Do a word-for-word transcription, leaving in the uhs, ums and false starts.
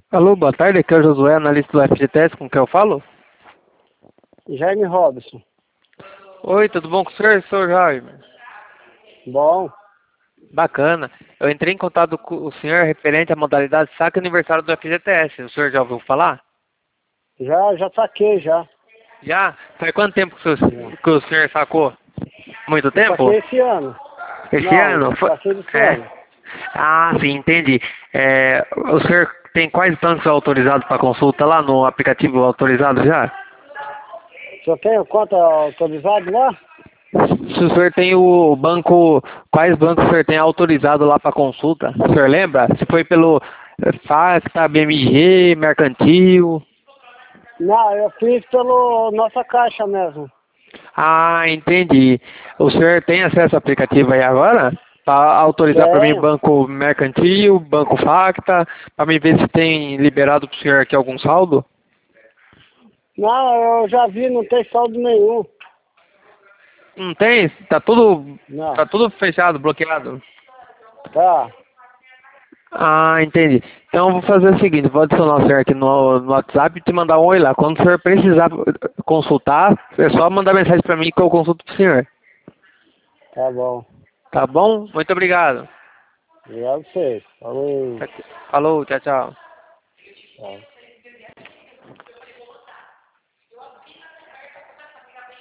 Alô, boa tarde, aqui é o Josué, analista do F G T S, com quem eu falo? Jaime Robson. Oi, tudo bom com o senhor, senhor Jaime? Bom, Bacana. Eu entrei em contato com o senhor referente à modalidade saque aniversário do F G T S. O senhor já ouviu falar? já, já saquei já. Já? Faz quanto tempo que o Já. senhor, que o senhor sacou? Muito Eu tempo? saquei esse ano. Esse Não, ano? Foi... saquei esse É. ano. Ah, sim, entendi. É, o senhor tem quais bancos autorizados para consulta lá no aplicativo autorizado já? Só tenho conta autorizada lá? Se o senhor tem o banco, quais bancos o senhor tem autorizado lá para consulta? O senhor lembra? Se foi pelo eh, Facta, B M G, Mercantil? Não, eu fiz pelo nossa caixa mesmo. Ah, entendi. O senhor tem acesso ao aplicativo aí agora? Para autorizar para mim Tenho. banco Mercantil, banco Facta, para mim ver se tem liberado para o senhor aqui algum saldo? Não, eu já vi, não tem saldo nenhum. Não tem? Tá tudo, Não. tá tudo fechado, bloqueado. Tá, Ah, entendi. Então eu vou fazer o seguinte, vou adicionar o senhor aqui no, no WhatsApp e te mandar um oi lá. Quando o senhor precisar consultar, é só mandar mensagem para mim que eu consulto pro senhor. tá bom. Tá bom? Muito obrigado. Obrigado a você. Falou. Falou, tchau, tchau. Tchau.